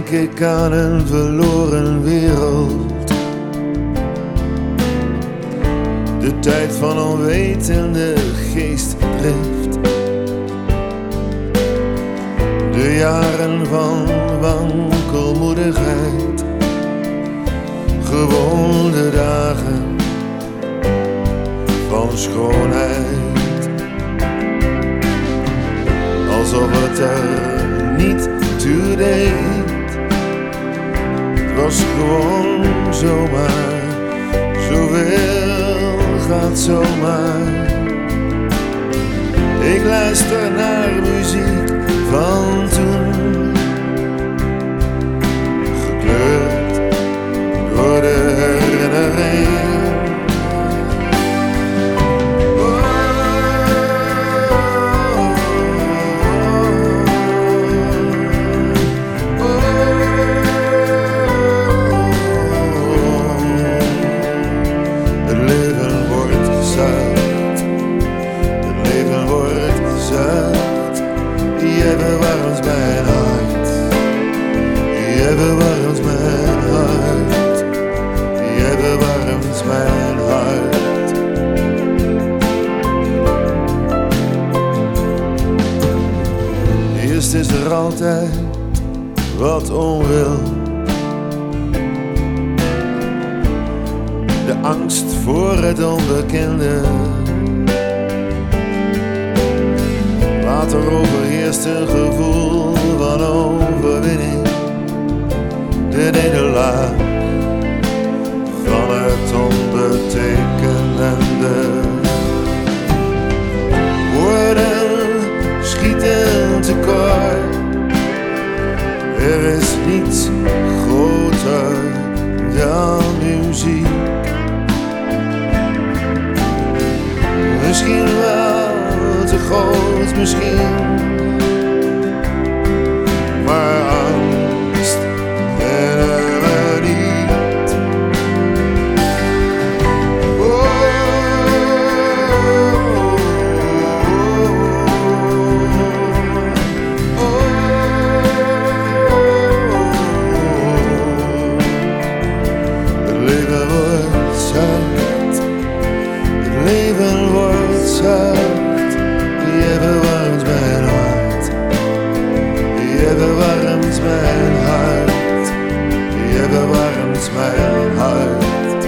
denk ik aan een verloren wereld. De tijd van onwetende geestdrift. De jaren van wankelmoedigheid. Gewoon de dagen van schoonheid. Alsof het er niet toe deed. Het was gewoon zomaar. Zoveel gaat zomaar. Ik luister naar muziek van toen, gekleurd door de herinnering. Jij bewarmt mijn hart, jij bewarmt mijn hart, jij bewarmt mijn hart. Eerst is er altijd wat onwil, de angst voor het onbekende. Later overheerst een gevoel van overwinning. De nederlaag van het onbetekenende. Woorden schieten tekort. Er is niets groter dan muziek. Misschien wel te groot misschien, maar angst kennen we niet. Oh, oh, oh, het leven wordt zacht, het leven wordt zacht. Jij bewarmt mijn hart, jij bewarmt mijn hart, jij bewarmt mijn hart.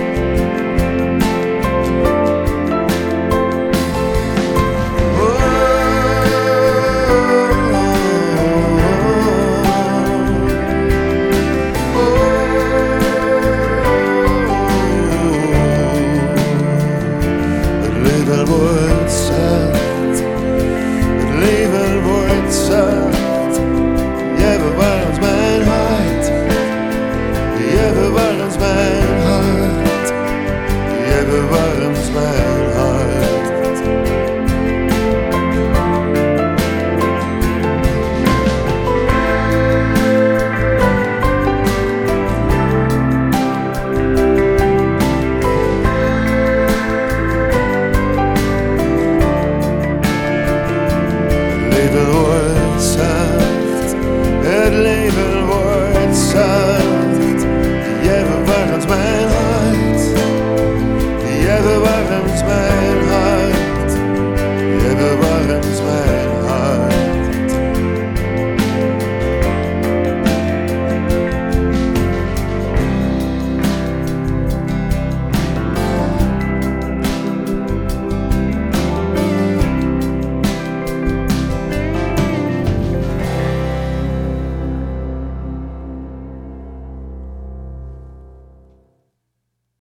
Het leven wordt zacht. Het leven wordt zacht. Jij bewarmt mijn hart. Jij bewarmt mijn hart. Jij bewarmt mijn hart. Het leven wordt zacht, jij bewarmt mijn hart, jij bewarmt mijn